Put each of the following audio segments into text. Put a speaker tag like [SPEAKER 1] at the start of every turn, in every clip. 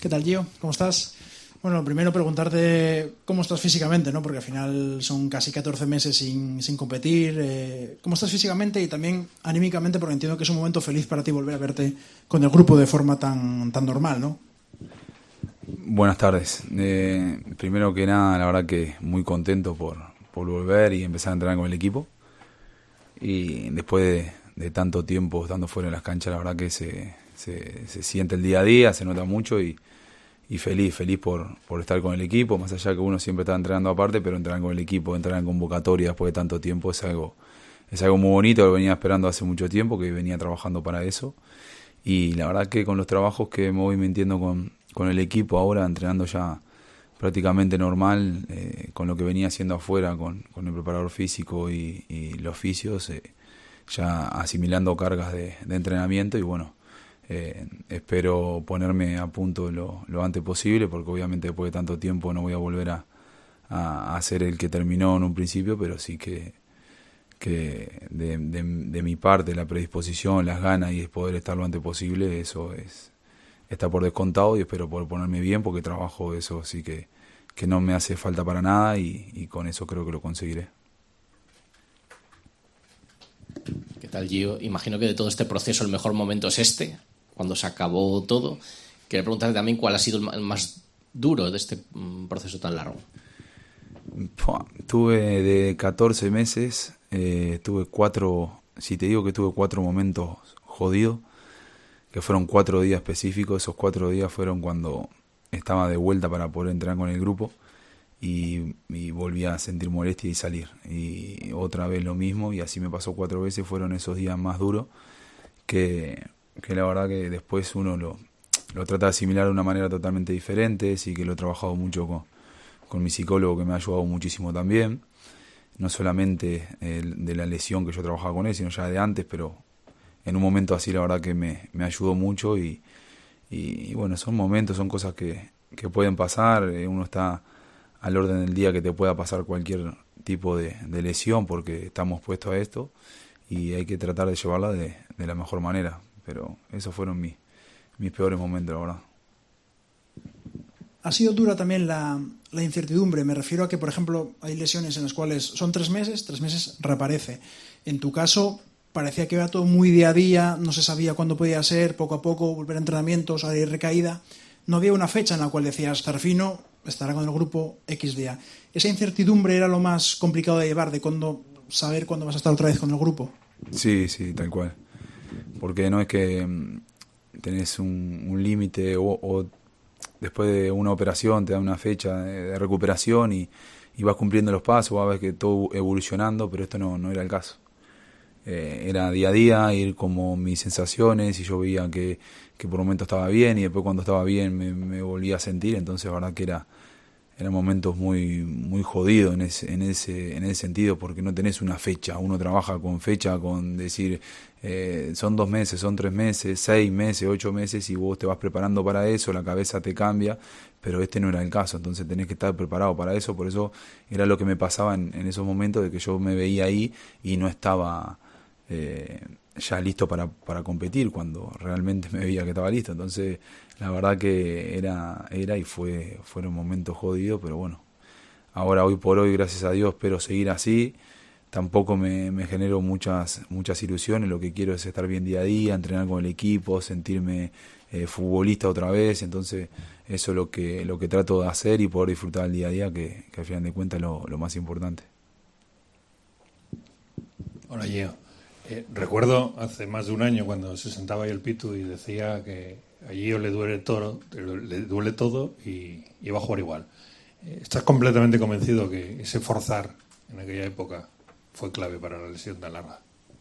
[SPEAKER 1] ¿Qué tal, Gio? ¿Cómo estás? Bueno, primero preguntarte cómo estás físicamente, ¿no? Porque al final son casi 14 meses sin competir. ¿Cómo estás físicamente y también anímicamente? Porque entiendo que es un momento feliz para ti volver a verte con el grupo de forma tan normal, ¿no?
[SPEAKER 2] Buenas tardes. Primero que nada, la verdad que muy contento por volver y empezar a entrenar con el equipo. Y después de tanto tiempo estando fuera de las canchas, la verdad que se siente el día a día, se nota mucho y feliz por estar con el equipo, más allá que uno siempre está entrenando aparte, pero entrenar con el equipo, entrenar en convocatoria después de tanto tiempo es algo muy bonito, que venía esperando hace mucho tiempo, que venía trabajando para eso. Y la verdad que con los trabajos que me voy mintiendo con el equipo ahora, entrenando ya prácticamente normal, con lo que venía haciendo afuera, con el preparador físico y los fisios, ya asimilando cargas de entrenamiento y bueno, espero ponerme a punto lo antes posible, porque obviamente después de tanto tiempo no voy a volver a ser el que terminó en un principio, pero sí que de mi parte la predisposición, las ganas y poder estar lo antes posible, eso está por descontado y espero poder ponerme bien, porque trabajo eso sí que no me hace falta para nada y con eso creo que lo conseguiré.
[SPEAKER 3] ¿Qué tal, Gio? Imagino que de todo este proceso el mejor momento es este, cuando se acabó todo. Quería preguntarte también cuál ha sido el más duro de este proceso tan largo.
[SPEAKER 2] Tuve de 14 meses, tuve 4, si te digo que tuve 4 momentos jodidos, que fueron 4 días específicos. Esos 4 días fueron cuando estaba de vuelta para poder entrenar con el grupo y volví a sentir molestia y salir. Y otra vez lo mismo, y así me pasó 4 veces. Fueron esos días más duros que la verdad que después uno lo trata de asimilar de una manera totalmente diferente. Sí que lo he trabajado mucho con mi psicólogo, que me ha ayudado muchísimo también, no solamente de la lesión que yo trabajaba con él, sino ya de antes, pero en un momento así la verdad que me ayudó mucho y bueno, son momentos, son cosas que pueden pasar. Uno está al orden del día que te pueda pasar cualquier tipo de lesión, porque estamos puestos a esto y hay que tratar de llevarla de la mejor manera, pero esos fueron mis peores momentos, la verdad.
[SPEAKER 1] Ha sido dura también la incertidumbre. Me refiero a que, por ejemplo, hay lesiones en las cuales son 3 meses reaparece. En tu caso, parecía que iba todo muy día a día, no se sabía cuándo podía ser, poco a poco, volver a entrenamientos, a ir recaída. No había una fecha en la cual decías, Zarfino estará con el grupo X día. ¿Esa incertidumbre era lo más complicado de llevar, de saber cuándo vas a estar otra vez con el grupo?
[SPEAKER 2] Sí, tal cual. Porque no es que tenés un límite o después de una operación te da una fecha de recuperación y vas cumpliendo los pasos, vas a ver que todo evolucionando, pero esto no era el caso. Era día a día, ir como mis sensaciones, y yo veía que por momentos estaba bien y después cuando estaba bien me volvía a sentir. Entonces la verdad que eran momentos muy jodidos en ese sentido, porque no tenés una fecha. Uno trabaja con fecha, con decir son 2 meses, son 3 meses, 6 meses, 8 meses, y vos te vas preparando para eso, la cabeza te cambia, pero este no era el caso. Entonces tenés que estar preparado para eso. Por eso era lo que me pasaba en esos momentos, de que yo me veía ahí y no estaba ya listo para competir, cuando realmente me veía que estaba listo. Entonces la verdad que era y fueron momentos jodidos, pero bueno, ahora hoy por hoy, gracias a Dios, espero seguir así. Tampoco me genero muchas ilusiones. Lo que quiero es estar bien día a día, entrenar con el equipo, sentirme futbolista otra vez. Entonces eso es lo que trato de hacer y poder disfrutar el día a día, que al final de cuentas es lo más importante.
[SPEAKER 4] Hola, Gio. Recuerdo hace más de un año cuando se sentaba ahí el Pitu y decía que a Gio le duele todo y va a jugar igual. ¿Estás completamente convencido que ese forzar en aquella época fue clave para la lesión tan larga?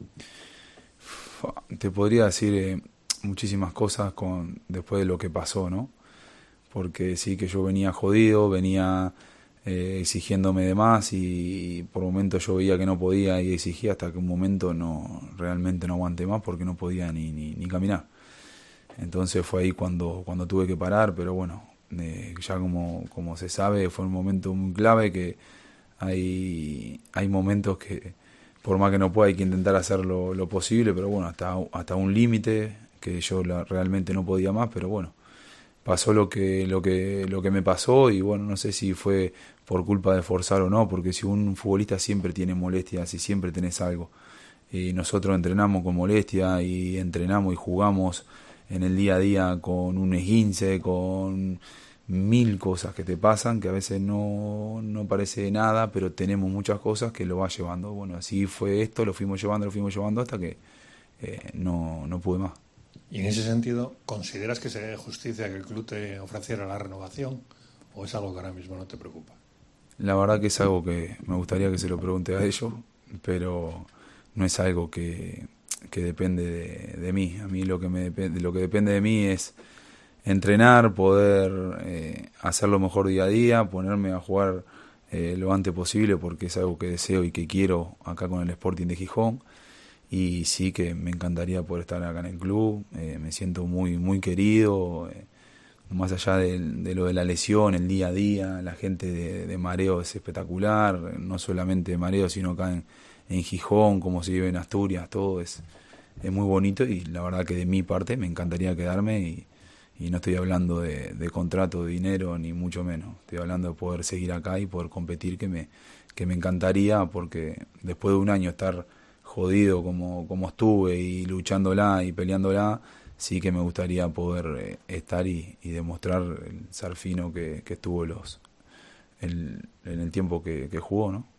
[SPEAKER 2] Te podría decir muchísimas cosas después de lo que pasó, ¿no? Porque sí que yo venía jodido, venía exigiéndome de más, y por momentos yo veía que no podía y exigía, hasta que un momento realmente no aguanté más, porque no podía ni caminar. Entonces fue ahí cuando tuve que parar, pero bueno, ya como se sabe, fue un momento muy clave, que hay momentos que por más que no pueda hay que intentar hacer lo posible, pero bueno, hasta un límite que yo realmente no podía más, pero bueno, pasó lo que me pasó y bueno, no sé si fue por culpa de forzar o no, porque si un futbolista siempre tiene molestias y siempre tenés algo. Y nosotros entrenamos con molestia y entrenamos y jugamos en el día a día con un esguince, con mil cosas que te pasan, que a veces no parece nada, pero tenemos muchas cosas que lo va llevando. Bueno, así fue esto, lo fuimos llevando hasta que no pude más.
[SPEAKER 4] Y en ese sentido, ¿consideras que sería de justicia que el club te ofreciera la renovación o es algo que ahora mismo no te preocupa?
[SPEAKER 2] La verdad que es algo que me gustaría que se lo pregunte a ellos, pero no es algo que depende de mí. A mí lo que depende de mí es entrenar, poder hacerlo mejor día a día, ponerme a jugar lo antes posible porque es algo que deseo y que quiero acá con el Sporting de Gijón. Y sí que me encantaría poder estar acá en el club, me siento muy, muy querido, más allá de lo de la lesión, el día a día, la gente de Mareo es espectacular, no solamente de Mareo, sino acá en Gijón, como se vive en Asturias, todo es muy bonito y la verdad que de mi parte me encantaría quedarme y no estoy hablando de contrato, de dinero, ni mucho menos, estoy hablando de poder seguir acá y poder competir, que me encantaría porque después de un año estar jodido como estuve y luchándola y peleándola, sí que me gustaría poder estar y demostrar el ser fino que estuvo en el tiempo que jugó, ¿no?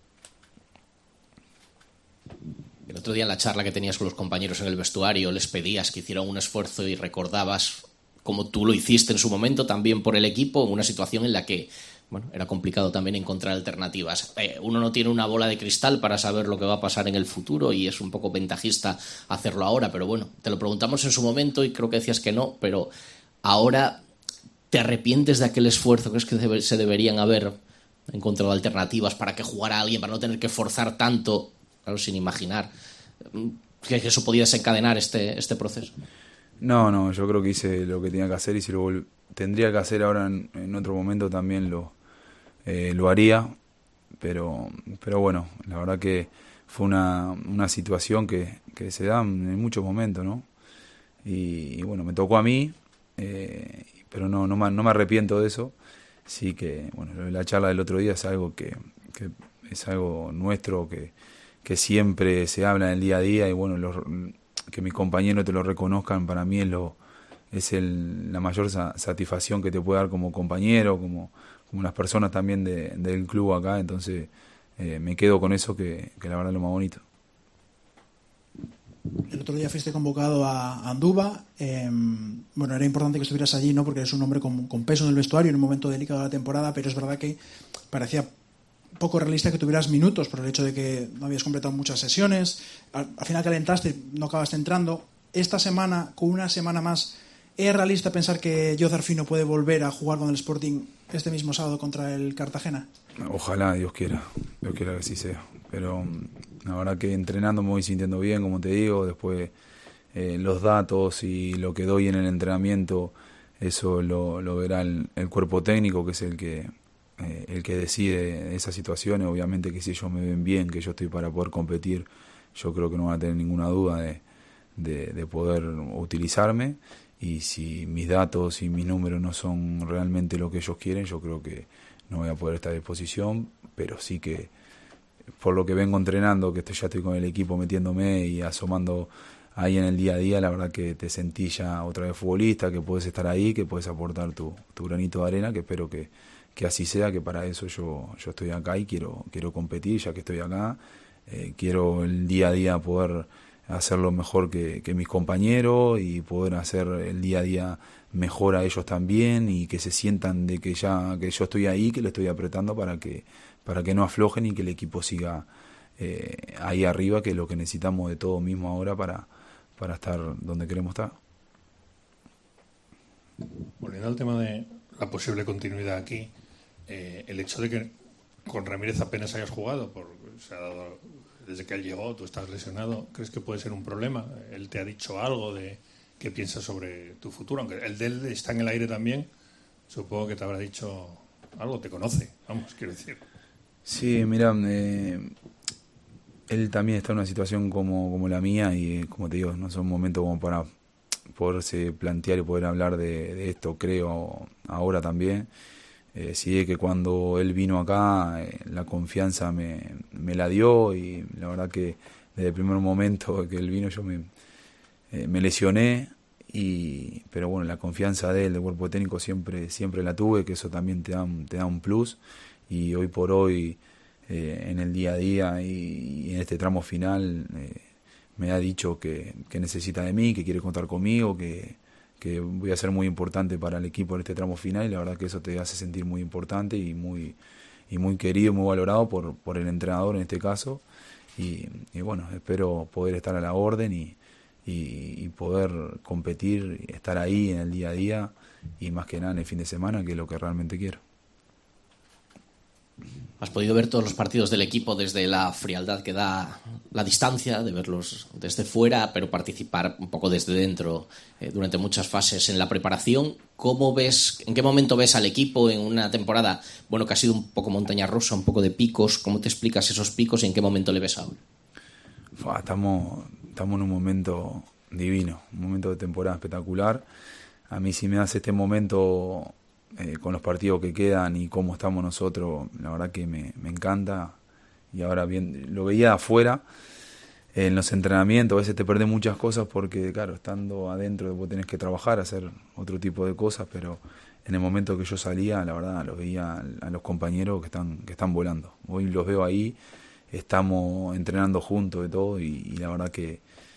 [SPEAKER 3] El otro día en la charla que tenías con los compañeros en el vestuario les pedías que hicieran un esfuerzo y recordabas cómo tú lo hiciste en su momento también por el equipo en una situación en la que bueno, era complicado también encontrar alternativas. Uno no tiene una bola de cristal para saber lo que va a pasar en el futuro y es un poco ventajista hacerlo ahora, pero bueno, te lo preguntamos en su momento y creo que decías que no, pero ahora ¿te arrepientes de aquel esfuerzo? ¿Crees que se deberían haber encontrado alternativas para que jugara alguien, para no tener que forzar tanto, claro, sin imaginar que eso podía desencadenar este proceso?
[SPEAKER 2] No, yo creo que hice lo que tenía que hacer y si lo tendría que hacer ahora en otro momento también lo haría, pero bueno, la verdad que fue una situación que se da en muchos momentos, ¿no? Y bueno, me tocó a mí, pero no me arrepiento de eso. Sí que, bueno, la charla del otro día es algo que es algo nuestro, que siempre se habla en el día a día y bueno, que mis compañeros te lo reconozcan para mí es la mayor satisfacción que te puede dar como compañero, como las personas también del club acá, entonces me quedo con eso que la verdad es lo más bonito.
[SPEAKER 1] El otro día fuiste convocado a Andúba. Bueno, era importante que estuvieras allí, ¿no? Porque eres un hombre con peso en el vestuario en un momento delicado de la temporada, pero es verdad que parecía poco realista que tuvieras minutos por el hecho de que no habías completado muchas sesiones. Al final calentaste, no acabaste entrando. Esta semana, con una semana más, ¿es realista pensar que Jozar Fino puede volver a jugar con el Sporting este mismo sábado contra el Cartagena?
[SPEAKER 2] Ojalá, Dios quiera que así sea. Pero la verdad que entrenando me voy sintiendo bien, como te digo. Después los datos y lo que doy en el entrenamiento, eso lo verá el cuerpo técnico, que es el que decide esas situaciones. Obviamente que si ellos me ven bien, que yo estoy para poder competir, yo creo que no van a tener ninguna duda de poder utilizarme. Y si mis datos y mis números no son realmente lo que ellos quieren, yo creo que no voy a poder estar a disposición, pero sí que por lo que vengo entrenando, que ya estoy con el equipo metiéndome y asomando ahí en el día a día, la verdad que te sentís ya otra vez futbolista, que puedes estar ahí, que puedes aportar tu granito de arena, que espero que así sea, que para eso yo estoy acá y quiero competir, ya que estoy acá, quiero el día a día poder hacerlo mejor que mis compañeros y poder hacer el día a día mejor a ellos también y que se sientan de que yo estoy ahí, que le estoy apretando para que no aflojen y que el equipo siga ahí arriba, que es lo que necesitamos de todo mismo ahora para estar donde queremos estar.
[SPEAKER 4] Volviendo al tema de la posible continuidad aquí, el hecho de que con Ramírez apenas hayas jugado, se ha dado, desde que él llegó, tú estás lesionado, ¿crees que puede ser un problema? ¿Él te ha dicho algo de qué piensas sobre tu futuro? Aunque el de él está en el aire también, supongo que te habrá dicho algo, te conoce, vamos, quiero decir.
[SPEAKER 2] Sí, mira, él también está en una situación como la mía y como te digo, no son momentos como para poderse plantear y poder hablar de esto, creo, ahora también. Sí, es que cuando él vino acá, la confianza me la dio, y la verdad que desde el primer momento que él vino yo me lesioné, pero bueno, la confianza de él, del cuerpo técnico, siempre la tuve, que eso también te da un plus, y hoy por hoy, en el día a día y en este tramo final, me ha dicho que necesita de mí, que quiere contar conmigo, que voy a ser muy importante para el equipo en este tramo final, y la verdad que eso te hace sentir muy importante y muy querido, muy valorado por el entrenador en este caso, y bueno, espero poder estar a la orden y poder competir, estar ahí en el día a día, y más que nada en el fin de semana, que es lo que realmente quiero.
[SPEAKER 3] Has podido ver todos los partidos del equipo desde la frialdad que da la distancia, de verlos desde fuera, pero participar un poco desde dentro durante muchas fases en la preparación. ¿Cómo ves, en qué momento ves al equipo en una temporada, bueno, que ha sido un poco montaña rusa, un poco de picos? ¿Cómo te explicas esos picos y en qué momento le ves ahora?
[SPEAKER 2] Estamos en un momento divino, un momento de temporada espectacular. A mí, si me das este momento con los partidos que quedan y cómo estamos nosotros, la verdad que me encanta. Y ahora bien, lo veía afuera en los entrenamientos, a veces te perdés muchas cosas porque, claro, estando adentro vos tenés que trabajar, hacer otro tipo de cosas, pero en el momento que yo salía, la verdad, los veía a los compañeros que están volando. Hoy los veo ahí, estamos entrenando juntos y todo, y la verdad que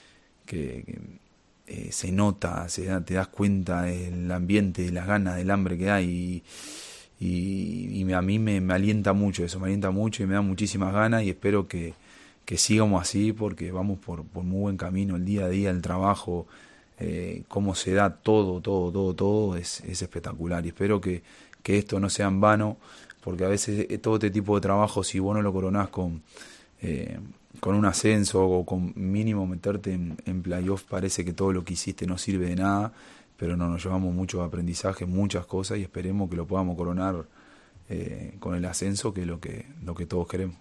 [SPEAKER 2] se nota, te das cuenta del ambiente, de las ganas, del hambre que hay, y a mí me alienta mucho eso, me alienta mucho y me da muchísimas ganas, y espero que sigamos así, porque vamos por muy buen camino. El día a día, el trabajo, cómo se da todo es espectacular, y espero que esto no sea en vano, porque a veces todo este tipo de trabajo, si vos no lo coronás con un ascenso o con mínimo meterte en playoff, parece que todo lo que hiciste no sirve de nada, pero no, nos llevamos mucho aprendizaje, muchas cosas, y esperemos que lo podamos coronar con el ascenso, que es lo que todos queremos.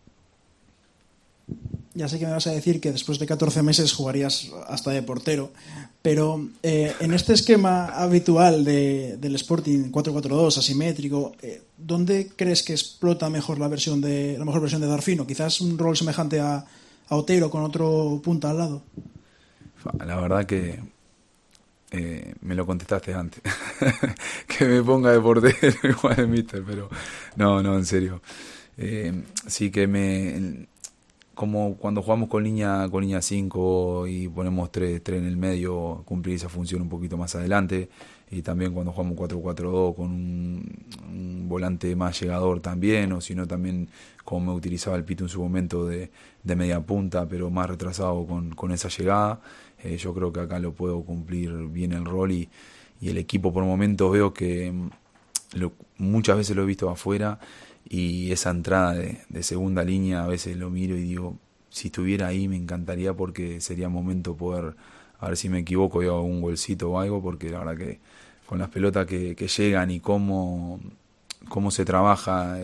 [SPEAKER 1] Ya sé que me vas a decir que después de 14 meses jugarías hasta de portero, pero en este esquema habitual del Sporting 4-4-2 asimétrico, ¿dónde crees que explota mejor la mejor versión de Darfino? Quizás un rol semejante a Otero con otro punta al lado.
[SPEAKER 2] La verdad que me lo contestaste antes. Que me ponga de portero igual de míster, pero no, en serio. Sí que como cuando jugamos con línea 5 y ponemos 3 en el medio, cumplir esa función un poquito más adelante, y también cuando jugamos 4-4-2 con un volante más llegador también, o si no también como me utilizaba el Pito en su momento de media punta, pero más retrasado con esa llegada. Yo creo que acá lo puedo cumplir bien el rol, y el equipo por momentos veo que muchas veces lo he visto afuera, y esa entrada de segunda línea a veces lo miro y digo, si estuviera ahí me encantaría, porque sería momento poder, a ver si me equivoco y hago un golcito o algo, porque la verdad que con las pelotas que llegan y cómo se trabaja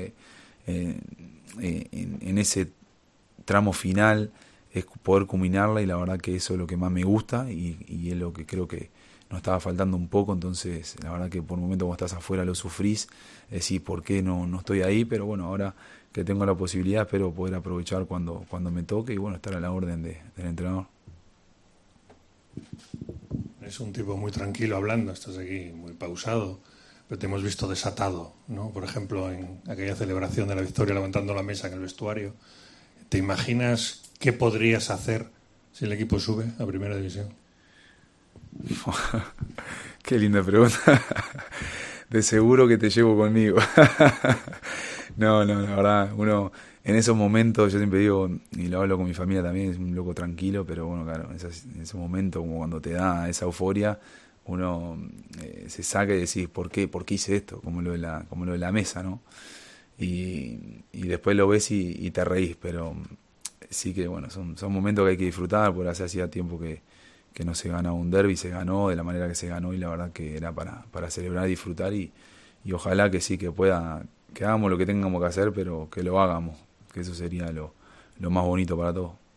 [SPEAKER 2] en ese tramo final, es poder culminarla, y la verdad que eso es lo que más me gusta, y es lo que creo que nos estaba faltando un poco. Entonces la verdad que por momentos cuando estás afuera lo sufrís, decís por qué no estoy ahí, pero bueno, ahora que tengo la posibilidad espero poder aprovechar cuando me toque, y bueno, estar a la orden del entrenador.
[SPEAKER 4] Es un tipo muy tranquilo hablando, estás aquí muy pausado, pero te hemos visto desatado, ¿no? Por ejemplo, en aquella celebración de la victoria, levantando la mesa en el vestuario. ¿Te imaginas qué podrías hacer si el equipo sube a Primera División?
[SPEAKER 2] Qué linda pregunta. De seguro que te llevo conmigo. No, la verdad, uno en esos momentos, yo siempre digo, y lo hablo con mi familia también, es un loco tranquilo, pero bueno, claro, en ese momento, como cuando te da esa euforia, uno se saca y decís, ¿por qué hice esto? Como lo de la mesa, ¿no? Y después lo ves y te reís, pero sí que bueno, son momentos que hay que disfrutar, porque hacía tiempo que no se gana un derbi, se ganó de la manera que se ganó, y la verdad que era para celebrar y disfrutar, y ojalá que sí, que hagamos lo que tengamos que hacer, pero que lo hagamos, que eso sería lo más bonito para todos.